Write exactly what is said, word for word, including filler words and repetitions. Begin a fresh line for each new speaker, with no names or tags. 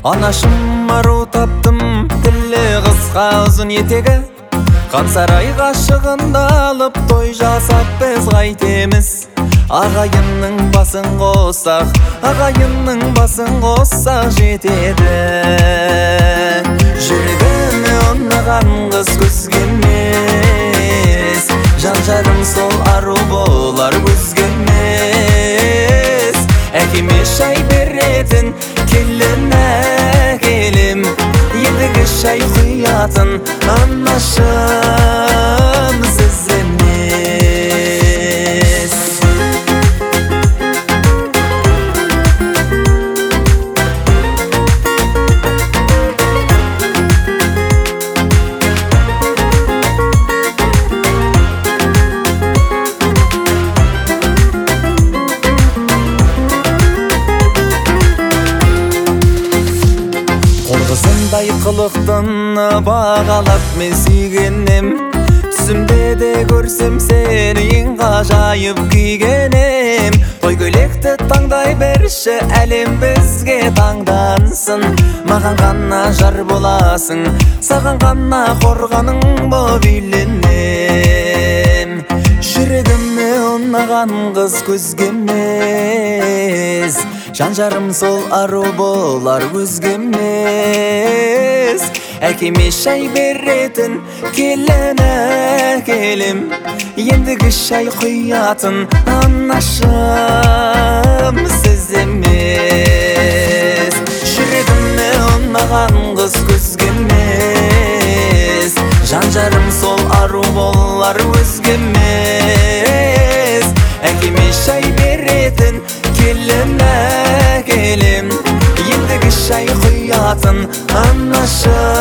Анашым ару таптым, тілі қысқа ұзын етегі. Қан сарай ғашығында алып той жасап біз қайтеміз. Ағайынның басын қоссақ, ағайынның басын қоссақ жетеді. Жүрегіме ұнаған қыз көзге емес, жан жарым сол ару болар көзге емес. Әкеме шай беретін келін әкелім, ендігі шай құятын анашым сіз емес. Қорғысындай қылықтың бағалап мен сүйгенім, түсімде де көрсем сені ең ғажайып күйгенім. Той көйлекті таңдай берші, әлем бізге таңдансын. Маған ғана жар боласың, саған ғана қорғаның боп үйленем. Жүрегіме ұнаған қыз көзге емес, жан жарым сол ару болар көзге емес. Әкеме шай беретін келін әкелім, ендігі шай құятын анашым сіз емес. Жүрегіме ұнаған қыз көзге емес, жан жарым сол ару болар көзге емес. Әкеме шай беретін келін әкелім, ендігі шай құятын анашым